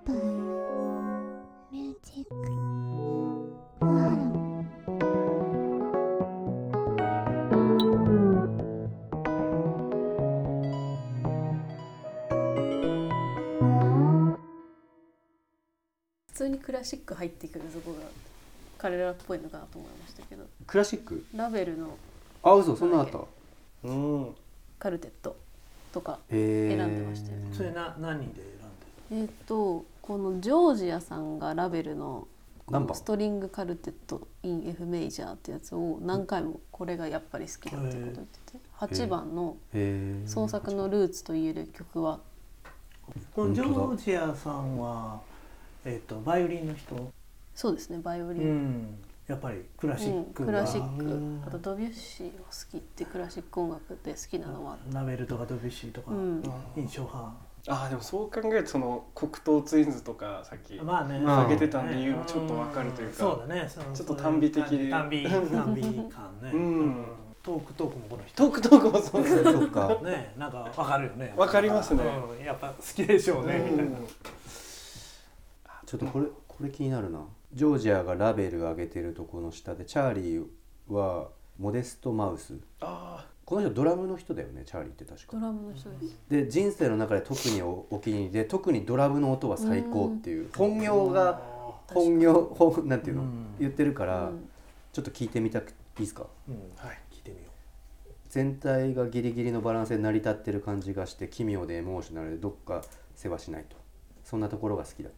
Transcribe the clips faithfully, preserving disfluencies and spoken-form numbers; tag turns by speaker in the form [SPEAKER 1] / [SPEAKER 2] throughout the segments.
[SPEAKER 1] 普通にクラシック入ってくるとこが彼らっぽいのかなと思いましたけど。
[SPEAKER 2] クラシック？
[SPEAKER 1] ラベルの
[SPEAKER 2] あ、嘘、そんなあった。
[SPEAKER 3] うん。
[SPEAKER 1] カルテットとか選んでましたよ。
[SPEAKER 4] それな何で選んでる？
[SPEAKER 1] えっとこのジョージアさんがラベルのこの
[SPEAKER 2] 何番？
[SPEAKER 1] ストリングカルテット in F メジャーってやつを何回もこれがやっぱり好きだってこと言ってて、はちばんの創作のルーツと言える曲は、
[SPEAKER 4] このジョージアさんはえっとバイオリンの人？
[SPEAKER 1] そうですね、バイオリン、
[SPEAKER 4] うん、やっぱりクラシックが、
[SPEAKER 1] うん、クラシック、あとドビュッシーを好きってクラシック音楽で好きなのは
[SPEAKER 4] ラベルとかドビュッシーとか、うん、印象派。
[SPEAKER 3] ああ、でもそう考えるとその黒糖ツインズとかさっき挙げてた理由もちょっとわかるというか、
[SPEAKER 4] そうだね、
[SPEAKER 3] ちょっと単美的で
[SPEAKER 4] 単美単美感ね、うん、トークトークもこの人
[SPEAKER 3] トークトークもそうですね、
[SPEAKER 4] そうかね、なんかわかるよね、
[SPEAKER 3] わかりますね、
[SPEAKER 4] うん、やっぱ好きでしょうね、みたいな。
[SPEAKER 2] ちょっとこれこれ気になるな。ジョージアがラベル上げてるとこの下でチャーリーはモデストマウス。あ、この人ドラムの人だよね、チャーリーって確か。
[SPEAKER 1] ドラムの人です。
[SPEAKER 2] で人生の中で特に お, お気に入りで、特にドラムの音は最高っていう、本業が本業本なんていうの、言ってるから、ちょっと聞いてみたくいいですか？
[SPEAKER 4] うん、はい、聞いてみよう。
[SPEAKER 2] 全体がギリギリのバランスで成り立ってる感じがして、奇妙でエモーショナルでどっか世話しないと、そんなところが好きだと。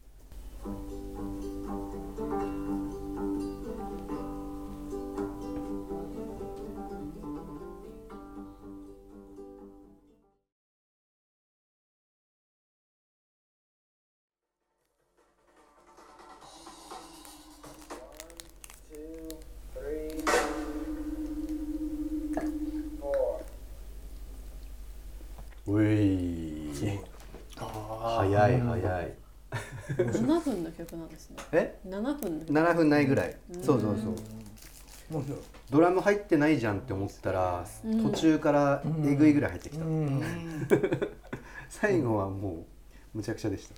[SPEAKER 2] うい、早い早い。
[SPEAKER 1] ななふんの曲なんですね。
[SPEAKER 2] え？
[SPEAKER 1] ななふんの曲。
[SPEAKER 2] ななふんないぐらい。そうそうそう。ドラム入ってないじゃんって思ったら、途中からえぐいぐらい入ってきた。最後はもうむちゃくちゃでした。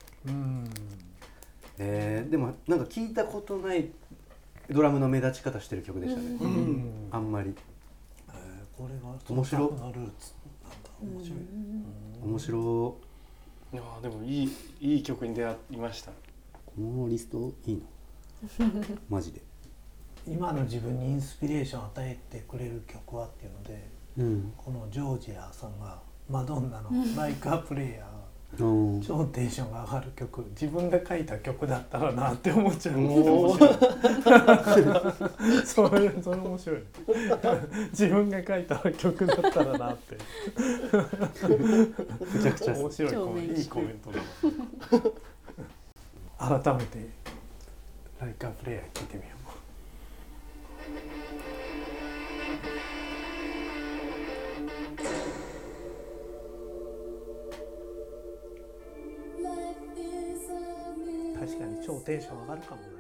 [SPEAKER 2] えー、でもなんか聞いたことないドラムの目立ち方してる曲でしたね。あんまり。
[SPEAKER 4] これが
[SPEAKER 2] 面白い。
[SPEAKER 4] 面白い。
[SPEAKER 2] 面白い。
[SPEAKER 3] いやでもいいいい曲に出会いました。
[SPEAKER 2] このリストいいな。マジで。
[SPEAKER 4] 今の自分にインスピレーションを与えてくれる曲はっていうので、うん、このジョージアさんがマドンナの「Like a Prayer」超テンションが上がる曲、自分で書いた曲だったらなって思っちゃう。それそれ面白い。自分が書いた曲だったらなってめちゃくちゃ面白いコメント、いいコメントだ。改めて「Like a Prayer」聞いてみよう。確かに超テンション上がるかもな。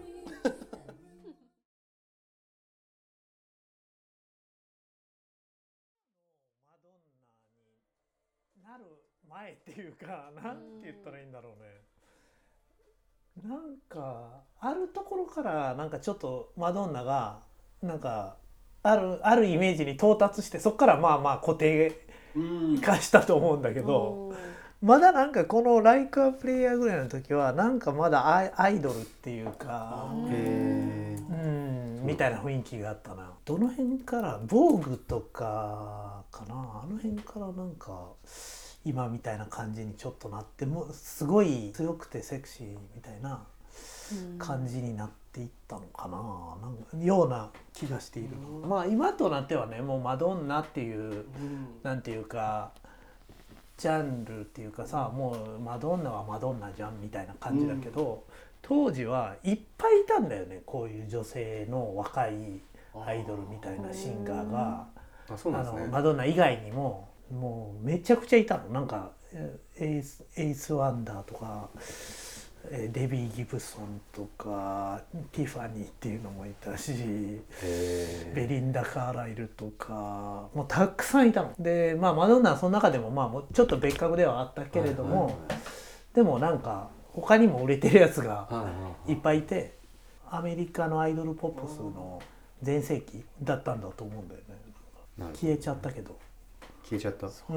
[SPEAKER 4] マドンナになる前っていうか、なんて言ったらいいんだろうね。なんかあるところからなんかちょっとマドンナがなんかあるあるイメージに到達して、そこからまあまあ固定化したと思うんだけど。まだなんかこの「Like a Prayer」ぐらいの時はなんかまだアイ、アイドルっていうか、へー、うん、みたいな雰囲気があったな。どの辺から防具とかかな、あの辺からなんか今みたいな感じにちょっとなって、もうすごい強くてセクシーみたいな感じになっていったのかな、なんかような気がしているな。まあ今となってはね、もうマドンナっていう、うん、なんていうかジャンルっていうかさ、もうマドンナはマドンナじゃんみたいな感じだけど、うん、当時はいっぱいいたんだよね、こういう女性の若いアイドルみたいなシンガーが。あ、そうなんですね。あのマドンナ以外にももうめちゃくちゃいたの。なんかエイス、エイスワンダーとかデビー・ギブソンとかティファニーっていうのもいたし、ベリンダ・カーライルとかもうたくさんいたので、まあマドンナはその中でもまあもうちょっと別格ではあったけれども、はいはいはい、でもなんか他にも売れてるやつがいっぱいいて、アメリカのアイドルポップスの全盛期だったんだと思うんだよね。消えちゃったけど。
[SPEAKER 2] 消えちゃった。
[SPEAKER 4] うん。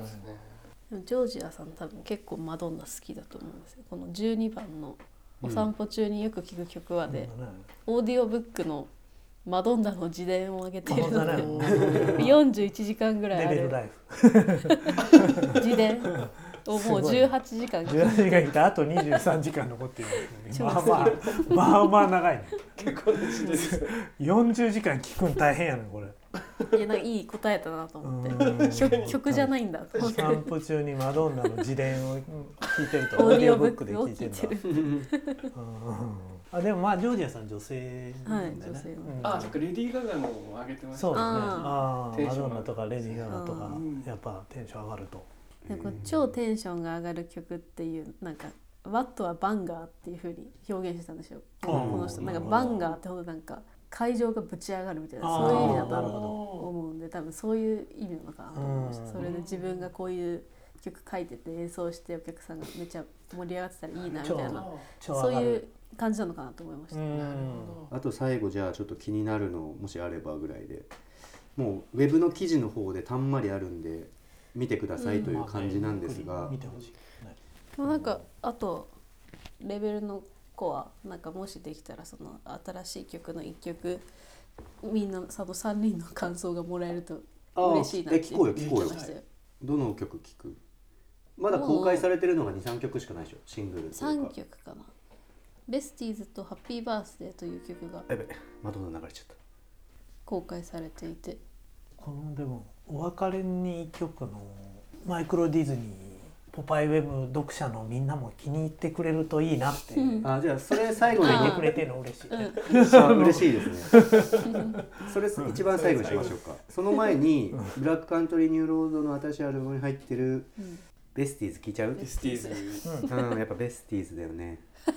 [SPEAKER 1] ジョージアさん多分結構マドンナ好きだと思うんですよ。このじゅうにばんのお散歩中によく聴く曲はで、うん、オーディオブックのマドンナの自伝を上げているのでよんじゅういちじかんぐらいある自伝をもうじゅうはちじかん
[SPEAKER 4] じゅうはちじかん来てあとにじゅうさんじかん残ってるんですね。まあまあまあまあ長いね。
[SPEAKER 3] 結構ですです
[SPEAKER 4] よんじゅうじかん聴くん大変やねこれ。
[SPEAKER 1] いやなんかいい答えたなと思って曲, 曲じゃないんだと思って。
[SPEAKER 4] 散歩中にマドンナの自伝を聞いてるとオーディオブックで聞いてるんだ。あでもまあジョージアさん女性なんだよね。はい、
[SPEAKER 3] うん、あそっかレディー・ガガのも上げてました。
[SPEAKER 4] そうですね。ああマドンナとかレディー・ガガとかやっぱテンション上がると。
[SPEAKER 1] でこう超テンションが上がる曲っていうなんかワットはバンガーっていう風に表現してたんですよ。この人なんかバンガーってほどなんか会場がぶち上がるみたいなそういう意味だと思うんで多分そういう意味なのかなと思いました。それで自分がこういう曲書いてて演奏してお客さんがめっちゃ盛り上がってたらいいなみたいなそういう感じなのかなと思いました。
[SPEAKER 2] あと最後じゃあちょっと気になるのもしあればぐらいでもうウェブの記事の方でたんまりあるんで見てくださいという感じなんですが、
[SPEAKER 4] 見てほしい。
[SPEAKER 1] でもなんかあとレベルの子はなんかもしできたらその新しい曲のいっきょくみんなそのさんにんの感想がもらえると嬉しいなって
[SPEAKER 2] 言ってましたよ。どの曲聴く？まだ公開されてるのが にさんきょくしかないでしょシングルとか。
[SPEAKER 1] さんきょくかな。ベスティーズとハッピーバースデーという曲が
[SPEAKER 2] やべマドンナ流れちゃった
[SPEAKER 1] 公開されていて、
[SPEAKER 4] このでもお別れにいっきょくのマイクロディズニーポパイウェブ読者のみんなも気に入ってくれるといいなって、うん、
[SPEAKER 2] あじゃあそれ最後に
[SPEAKER 4] 言ってくれてるの嬉しい、
[SPEAKER 2] うん、嬉しいですねそれ一番最後にしましょうか。その前にブラックカントリーニューロードの新しいアルバムに入ってるベスティーズ聞いちゃう？
[SPEAKER 3] ベスティーズ、
[SPEAKER 2] うん、やっぱベスティーズだよね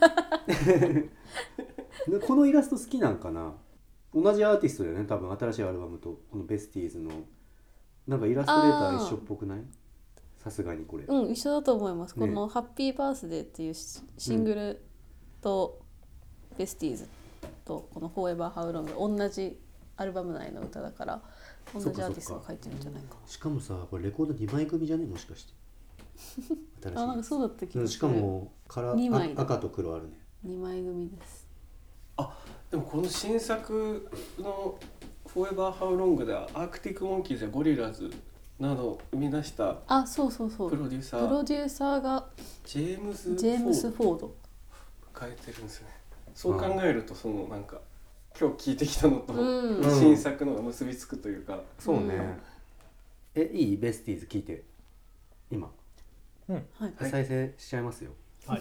[SPEAKER 2] このイラスト好きなんかな。同じアーティストだよね多分新しいアルバムとこのベスティーズのなんかイラストレーター一緒っぽくない？さすがにこれ
[SPEAKER 1] うん一緒だと思います、ね、このハッピーバースデーっていうシングルとベスティーズとこのフォーエバーハウロング同じアルバム内の歌だから同じアーティストが書いてるんじゃないか。
[SPEAKER 2] しかもさこれレコードにまい組じゃねもしかして
[SPEAKER 1] 新しいあなんかそうだった気がする。
[SPEAKER 2] しかもカラ赤と黒あるね。
[SPEAKER 1] にまい組です。
[SPEAKER 3] あでもこの新作のフォーエバーハウロングではアークティックモンキーズやゴリラズなど生み出した
[SPEAKER 1] あそうそうそう
[SPEAKER 3] プロデューサー
[SPEAKER 1] プロデューサーが
[SPEAKER 3] ジェームズ・
[SPEAKER 1] ジェームス・フォード
[SPEAKER 3] 変えてるんですね。そう考えるとそのなんか今日聞いてきたのと新作のが結びつくというか、
[SPEAKER 2] うん、そうね。えいいベスティーズ聞いて今、
[SPEAKER 4] うん
[SPEAKER 1] はい、
[SPEAKER 2] 再生しちゃいますよ。
[SPEAKER 4] はい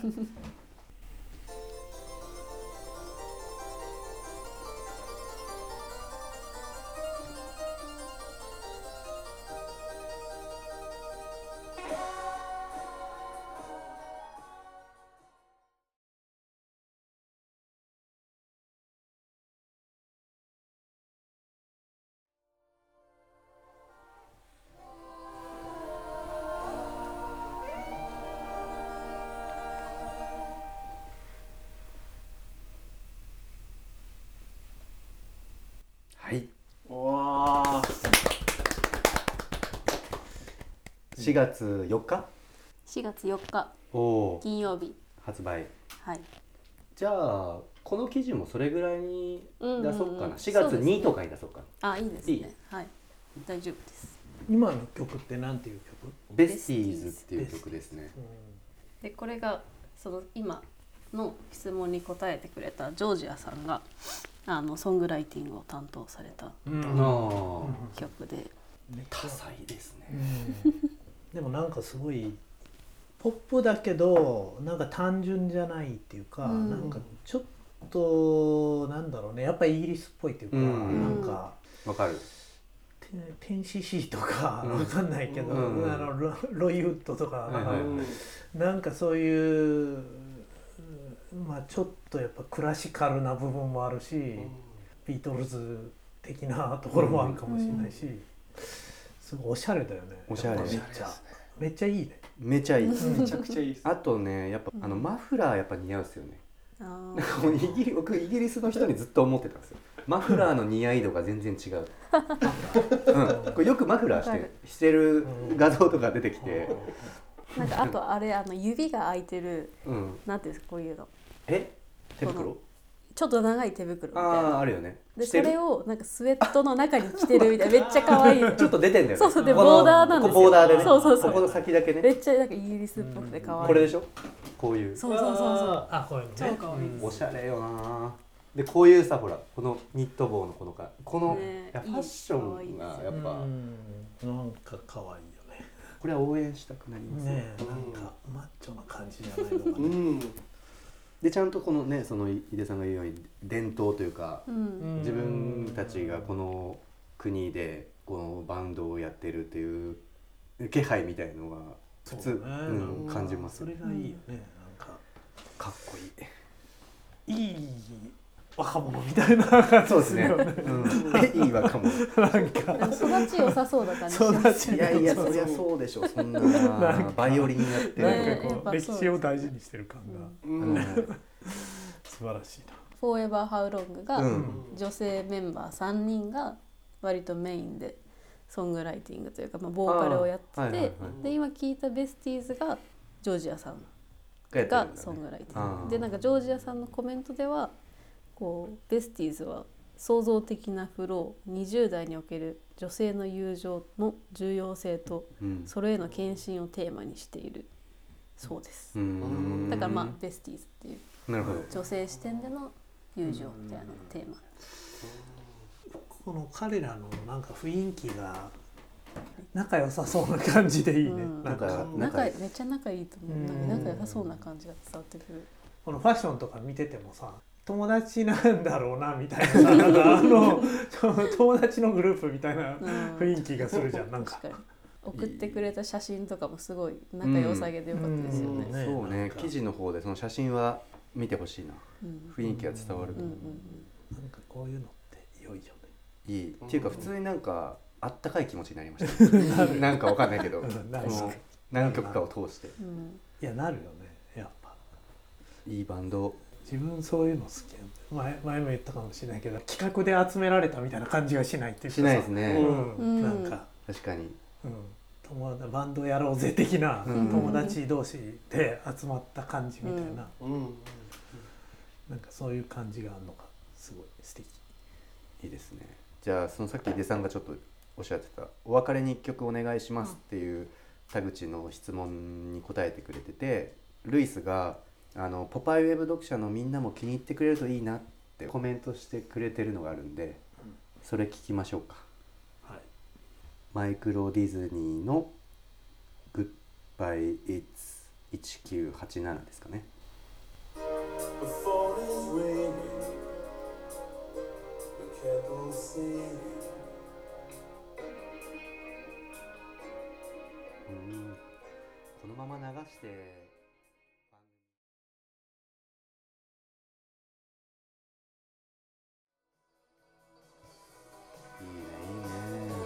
[SPEAKER 2] はい
[SPEAKER 3] わ
[SPEAKER 2] しがつよっか
[SPEAKER 1] しがつよっか
[SPEAKER 2] お
[SPEAKER 1] 金曜日
[SPEAKER 2] 発売。
[SPEAKER 1] はい
[SPEAKER 2] じゃあこの記事もそれぐらいに出そうかな、うん、しがつにとかに出そうかな。
[SPEAKER 1] あいいですね。いいはい大丈夫です。
[SPEAKER 4] 今の曲ってなんていう曲？
[SPEAKER 2] ベスティーズっていう曲ですね。
[SPEAKER 1] でこれがその今の質問に答えてくれたジョージアさんがあのソングライティングを担当された曲で、
[SPEAKER 2] うん、多彩ですね、
[SPEAKER 4] うん、でもなんかすごいポップだけどなんか単純じゃないっていうか、うん、なんかちょっとなんだろうねやっぱりイギリスっぽいっていうか、うん、なんか
[SPEAKER 2] わかる
[SPEAKER 4] テンシーシーとかわかんないけど、うん、あの ロ, ロイウッドとか、はいはいはい、なんかそういうまあちょっとやっぱクラシカルな部分もあるし、うん、ビートルズ的なところもあるかもしれないし、うん、すごいおしゃれだよね。
[SPEAKER 2] おしゃれ
[SPEAKER 4] めっちゃめっちゃいいね。
[SPEAKER 2] めちゃいい
[SPEAKER 3] めちゃくちゃいいです。
[SPEAKER 2] あとねやっぱあのマフラーやっぱ似合うですよね。
[SPEAKER 1] あ
[SPEAKER 2] なんかもうイギリ僕イギリスの人にずっと思ってたんですよ。マフラーの似合い度が全然違う、うん、これよくマフラーしてしてる画像とか出てきて、
[SPEAKER 1] なんかあとあれあの指が開いてる、
[SPEAKER 2] うん、
[SPEAKER 1] なんていうんですかこういうの
[SPEAKER 2] え手袋
[SPEAKER 1] ちょっと長い手袋みたいな。
[SPEAKER 2] あああるよね。
[SPEAKER 1] でそれをなんかスウェットの中に着てるみたいなめっちゃ可愛い
[SPEAKER 2] ちょっと出てんだよね。
[SPEAKER 1] そうそうでボーダーなんですよ。
[SPEAKER 2] ボーダーでね。
[SPEAKER 1] そうそうそう
[SPEAKER 2] ここの先だけね。
[SPEAKER 1] めっちゃなんかイギリスっぽくて可愛い。
[SPEAKER 2] これでしょ。こういう
[SPEAKER 1] そうそうそうそう。
[SPEAKER 4] あこういうのね
[SPEAKER 1] 超可愛いです。
[SPEAKER 2] おしゃれよな。でこういうさほらこのニット帽のこのかこの、
[SPEAKER 1] ね、
[SPEAKER 2] いやファッションがやっぱ
[SPEAKER 4] うんなんか可愛いよね。
[SPEAKER 2] これは応援したくなります
[SPEAKER 4] ねえなんかマッチョな感じじゃないのかな。
[SPEAKER 3] うん
[SPEAKER 2] でちゃんとこのねその井出さんが言うように伝統というか、
[SPEAKER 1] うん、
[SPEAKER 2] 自分たちがこの国でこのバンドをやってるっていう気配みたいのが普通、
[SPEAKER 4] そうね
[SPEAKER 2] うん、感じますよ。
[SPEAKER 4] それがいいよね。なんか
[SPEAKER 2] かっこいい。
[SPEAKER 4] いい若者みたいな感じ
[SPEAKER 2] そうですね。
[SPEAKER 4] よね。
[SPEAKER 2] うん、いい若者。
[SPEAKER 4] なんか
[SPEAKER 1] でも育ち良さそうな感じしますよね。
[SPEAKER 2] いやいやそりゃそうでしょ。そんなバイオリンやって
[SPEAKER 4] なん
[SPEAKER 2] る。
[SPEAKER 4] かこう歴史を大事にしてる感が
[SPEAKER 3] うん
[SPEAKER 4] 素晴らしいな。
[SPEAKER 1] フォーエバーハウロングが、
[SPEAKER 2] うん
[SPEAKER 1] 女性メンバーさんにんが割とメインでソングライティングというか、まあ、ボーカルをやってて、
[SPEAKER 2] はいはいはい、
[SPEAKER 1] で今聞いたベスティーズがジョージアさんがソングライティング、でなんかジョージアさんのコメントではこうベスティーズは創造的なフロー、にじゅう代における女性の友情の重要性と、
[SPEAKER 2] うん、
[SPEAKER 1] それへの献身をテーマにしているそうです。
[SPEAKER 2] うん
[SPEAKER 1] だからまあベスティーズっていう
[SPEAKER 2] なるほど。
[SPEAKER 1] 女性視点での友情みたいなテーマ。
[SPEAKER 4] この彼らのなんか雰囲気が仲良さそうな感じでいいね。
[SPEAKER 1] うん、
[SPEAKER 4] なんか
[SPEAKER 1] 仲めっちゃ仲いいと思う。
[SPEAKER 4] うん
[SPEAKER 1] なんか仲良さそうな感じが伝わってくる。
[SPEAKER 4] このファッションとか見ててもさ、友達なんだろうなみたいなさ、なんかあの友達のグループみたいな雰囲気がするじゃん。なんか
[SPEAKER 1] 確かに送ってくれた写真とかもすごい仲良さげでよかったですよね。
[SPEAKER 4] うんね
[SPEAKER 2] そうね、記事の方でその写真は見てほしいな。
[SPEAKER 1] うん
[SPEAKER 2] 雰囲気が伝わる。
[SPEAKER 1] うんうん
[SPEAKER 4] なんかこういうのって良いよね。
[SPEAKER 2] いいっていうか普通になんかあったかい気持ちになりました。なんかわかんないけど、こ
[SPEAKER 4] うんなる
[SPEAKER 2] の何曲かを通して
[SPEAKER 1] うんうん
[SPEAKER 4] いやなるよね。やっぱ
[SPEAKER 2] いいバンド。
[SPEAKER 4] 自分そういうの好きやん。前前も言ったかもしれないけど、企画で集められたみたいな感じがしないっていうかさ
[SPEAKER 2] しないですね。
[SPEAKER 4] うん
[SPEAKER 1] うん
[SPEAKER 4] なんか、
[SPEAKER 2] 確かに。
[SPEAKER 4] うん、友達バンドやろうぜ的な、
[SPEAKER 2] うん
[SPEAKER 4] 友達同士で集まった感じみたいな、
[SPEAKER 3] うん
[SPEAKER 4] なんかそういう感じがあるのがすごい素敵。
[SPEAKER 2] いいですね。じゃあそのさっき井出さんがちょっとおっしゃってたお別れに一曲お願いしますっていう田口の質問に答えてくれてて、ルイスがあのポパイウェブ読者のみんなも気に入ってくれるといいなってコメントしてくれてるのがあるんで、それ聞きましょうか。
[SPEAKER 4] はい、
[SPEAKER 2] マイクロディズニーのグッバイ It's いちきゅうはちななですかね。
[SPEAKER 5] The phone is ringing, the kettle singing.
[SPEAKER 2] うんこのまま流していいねいいね。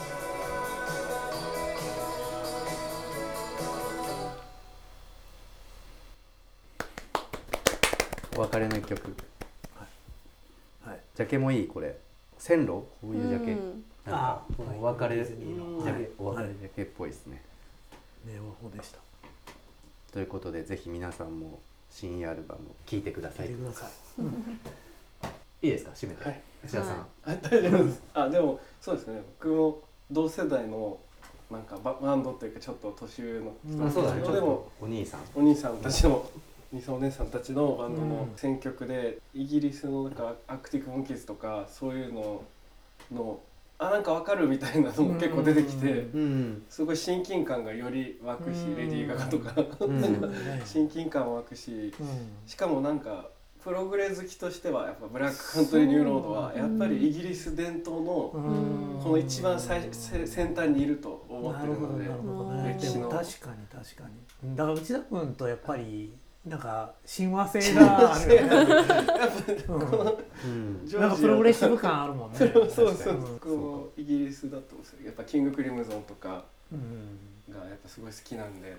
[SPEAKER 2] お別れの一曲。
[SPEAKER 4] はい、
[SPEAKER 2] ジャケもいいこれ。線路こういうジャケ。
[SPEAKER 1] うん
[SPEAKER 2] なんか
[SPEAKER 4] あ
[SPEAKER 2] お別れジ
[SPEAKER 4] ディズニーの
[SPEAKER 2] ャケ、
[SPEAKER 4] はい
[SPEAKER 2] お別れジャケっぽいですね。
[SPEAKER 4] ネオホでした。
[SPEAKER 2] ということでぜひ皆さんも新アルバムを聴いてください。
[SPEAKER 4] 聞いてください。
[SPEAKER 2] いいですか締めて。
[SPEAKER 3] はい
[SPEAKER 2] 石田さん。
[SPEAKER 1] は
[SPEAKER 3] あ大丈夫です。あでもそうですね。僕も同世代のなんかババンドというかちょっと年上の人
[SPEAKER 4] ん
[SPEAKER 2] あそうだね。ちょっ
[SPEAKER 3] でも
[SPEAKER 2] とお兄さん。
[SPEAKER 3] お兄さんたちのお兄さんお姉さんたちのバンドの
[SPEAKER 4] うん
[SPEAKER 3] 選曲で、イギリスのなんかアクティックモンキーズとかそういうののあなんかわかるみたいなのも結構出てきて、
[SPEAKER 2] うん。
[SPEAKER 3] すごい親近感がより湧くし、
[SPEAKER 4] うん
[SPEAKER 3] レディー・ガガとか
[SPEAKER 2] うん
[SPEAKER 3] 親近感湧くし、
[SPEAKER 4] うん
[SPEAKER 3] しかもなんかプログレ好きとしてはやっぱブラックカントリー・ニューロードはやっぱりイギリス伝統の
[SPEAKER 4] うん
[SPEAKER 3] この一番最せ先端にいると思ってるので
[SPEAKER 4] なるほどなるほどね。で
[SPEAKER 3] 歴史の
[SPEAKER 4] も確かに確かに。だから内田君とやっぱりなんか親和性があるよね。うん
[SPEAKER 2] うん。
[SPEAKER 3] ジョージア
[SPEAKER 4] なんかプログレッシブ感あるもんね。
[SPEAKER 3] そうそう
[SPEAKER 4] 確かに
[SPEAKER 3] 僕もイギリスだとやっぱキング・クリムゾンとか
[SPEAKER 4] うん
[SPEAKER 3] がやっぱすごい好きなんで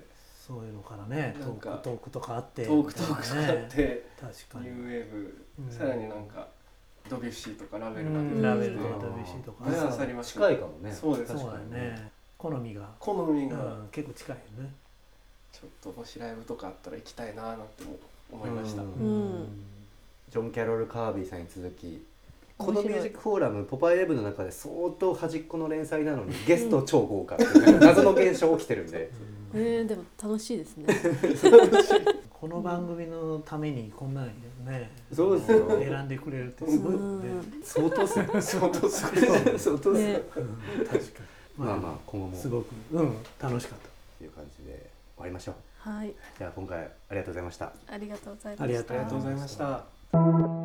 [SPEAKER 4] そういうのからね、トー
[SPEAKER 3] なんか
[SPEAKER 4] クトークとかあって
[SPEAKER 3] トークトークとかあって
[SPEAKER 4] 確かに
[SPEAKER 3] ニューウェーブ、
[SPEAKER 4] うん
[SPEAKER 3] さらになんかドビュッシーとかラベルまで、
[SPEAKER 4] うんラベルとかドビュッシーとか
[SPEAKER 3] バランスあります
[SPEAKER 2] 近いかもね。
[SPEAKER 3] そうです
[SPEAKER 4] そうだよね、好みが、
[SPEAKER 3] 好みが、
[SPEAKER 4] うん、結構近いよね。
[SPEAKER 3] ちょっともしライブとかあったら行きたいななんても思いました、
[SPEAKER 2] うん
[SPEAKER 1] うん
[SPEAKER 2] ジョン・キャロル・カービーさんに続き、この
[SPEAKER 1] 面白い
[SPEAKER 2] ミュージックフォーラムポパイレブの中で相当端っこの連載なのにゲスト超豪華っていう謎の現象起きてるんで、
[SPEAKER 1] えー、でも楽しいですね。
[SPEAKER 4] この番組のためにこんなんね、
[SPEAKER 2] そうですよ
[SPEAKER 4] 選んでくれるってすごいよね。
[SPEAKER 2] 相当っすね相当っすね相当っすね
[SPEAKER 1] ね
[SPEAKER 4] うん確かに。
[SPEAKER 2] まあまあ今後も
[SPEAKER 4] すごくうん楽しかった。
[SPEAKER 2] という感じで終わりましょう。
[SPEAKER 1] はい、
[SPEAKER 2] じゃあ今回ありがとうございました。
[SPEAKER 1] ありがとうございました。
[SPEAKER 4] ありがと
[SPEAKER 3] ありがとうございました。